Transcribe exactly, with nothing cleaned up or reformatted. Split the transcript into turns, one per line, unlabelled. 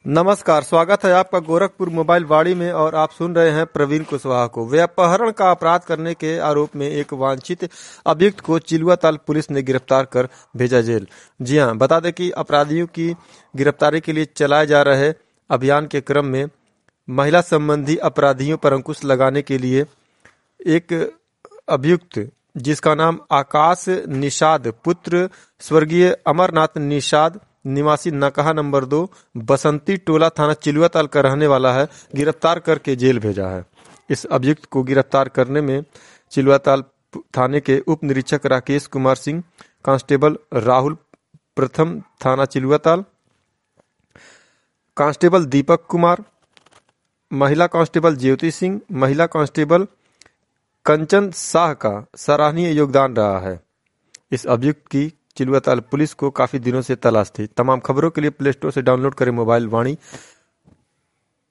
नमस्कार, स्वागत है आपका गोरखपुर मोबाइल वाड़ी में और आप सुन रहे हैं प्रवीण कुशवाहा को। व्यापहरण का अपराध करने के आरोप में एक वांछित अभियुक्त को चिलुआताल पुलिस ने गिरफ्तार कर भेजा जेल। जी हां, बता दें कि अपराधियों की गिरफ्तारी के लिए चलाए जा रहे अभियान के क्रम में महिला संबंधी अपराधियों पर अंकुश लगाने के लिए एक अभियुक्त जिसका नाम आकाश निषाद पुत्र स्वर्गीय अमरनाथ निषाद निवासी नकहा नंबर दो बसंती टोला थाना चिलुआताल का रहने वाला है, गिरफ्तार करके जेल भेजा है। इस अभियुक्त को गिरफ्तार करने में चिलुआताल थाने के उप निरीक्षक राकेश कुमार सिंह, कांस्टेबल राहुल प्रथम थाना चिलुआताल, कांस्टेबल दीपक कुमार, महिला कांस्टेबल ज्योति सिंह, महिला कांस्टेबल कंचन शाह का सराहनीय योगदान रहा है। इस अभियुक्त की चिलुआताल पुलिस को काफी दिनों से तलाश थी। तमाम खबरों के लिए प्ले स्टोर से डाउनलोड करें मोबाइल वाणी।